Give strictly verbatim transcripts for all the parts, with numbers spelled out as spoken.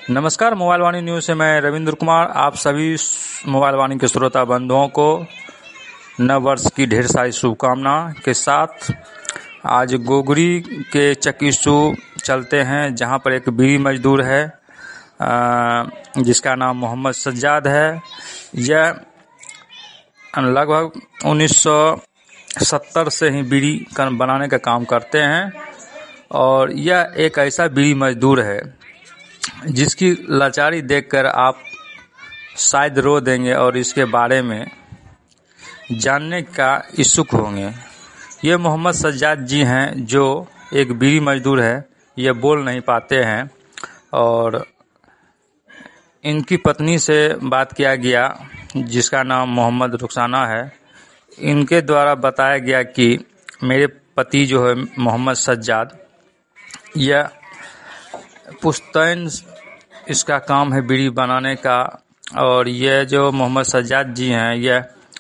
नमस्कार, मोबाइल वाणी न्यूज से मैं रविंद्र कुमार आप सभी मोबाइल वाणी के श्रोता बंधुओं को नव वर्ष की ढेर सारी शुभकामना के साथ आज गोगरी के चकीसू चलते हैं, जहां पर एक बीड़ी मजदूर है जिसका नाम मोहम्मद सज्जाद है। यह लगभग उन्नीस सौ सत्तर से ही बीड़ी बनाने का काम करते हैं और यह एक ऐसा बीड़ी मजदूर है जिसकी लाचारी देखकर आप शायद रो देंगे और इसके बारे में जानने का इच्छुक होंगे। ये मोहम्मद सज्जाद जी हैं जो एक बीड़ी मजदूर है। ये बोल नहीं पाते हैं और इनकी पत्नी से बात किया गया जिसका नाम मोहम्मद रुखसाना है। इनके द्वारा बताया गया कि मेरे पति जो है मोहम्मद सज्जाद, यह पुश्तैन इसका काम है बीड़ी बनाने का और यह जो मोहम्मद सज्जाद जी हैं यह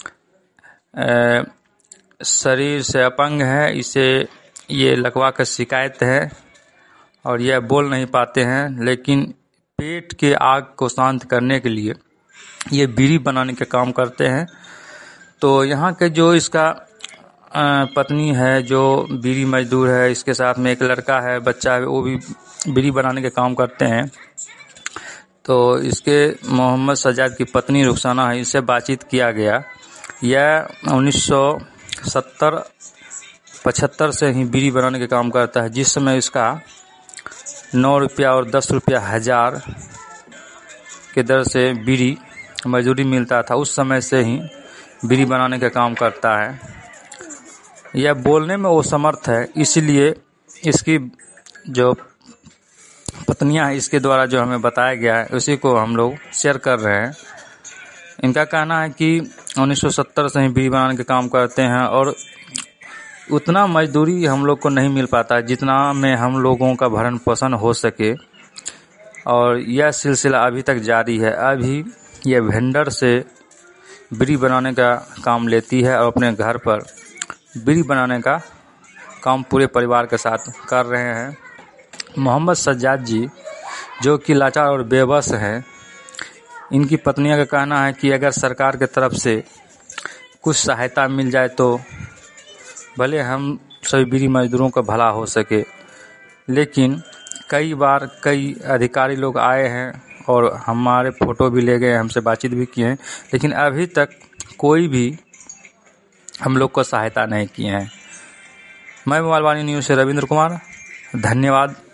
शरीर से अपंग है। इसे ये लकवा का शिकायत है और यह बोल नहीं पाते हैं, लेकिन पेट के आग को शांत करने के लिए ये बीड़ी बनाने का काम करते हैं। तो यहाँ के जो इसका पत्नी है जो बीड़ी मजदूर है, इसके साथ में एक लड़का है, बच्चा है, वो भी बीड़ी बनाने के काम करते हैं। तो इसके मोहम्मद सज्जाद की पत्नी रुखसाना है, इससे बातचीत किया गया। यह उन्नीस सौ सत्तर पचहत्तर से ही बीड़ी बनाने के काम करता है। जिस समय इसका नौ रुपया और दस रुपया हजार के दर से बीड़ी मजदूरी मिलता था, उस समय से ही बीड़ी बनाने का काम करता है। यह बोलने में वो समर्थ है, इसलिए इसकी जो पत्नियां हैं इसके द्वारा जो हमें बताया गया है उसी को हम लोग शेयर कर रहे हैं। इनका कहना है कि उन्नीस सौ सत्तर से ही बीड़ी बनाने के काम करते हैं और उतना मजदूरी हम लोग को नहीं मिल पाता जितना में हम लोगों का भरण पोषण हो सके, और यह सिलसिला अभी तक जारी है। अभी यह वेंडर से बीड़ी बनाने का काम लेती है और अपने घर पर बीड़ी बनाने का काम पूरे परिवार के साथ कर रहे हैं। मोहम्मद सज्जाद जी जो कि लाचार और बेबस हैं, इनकी पत्नियों का कहना है कि अगर सरकार की तरफ से कुछ सहायता मिल जाए तो भले हम सभी बीड़ी मजदूरों का भला हो सके। लेकिन कई बार कई अधिकारी लोग आए हैं और हमारे फोटो भी ले गए, हमसे बातचीत भी किए हैं, लेकिन अभी तक कोई भी हम लोग को सहायता नहीं किए हैं। मैं मोबाइल वाणी न्यूज़ से रविंद्र कुमार, धन्यवाद।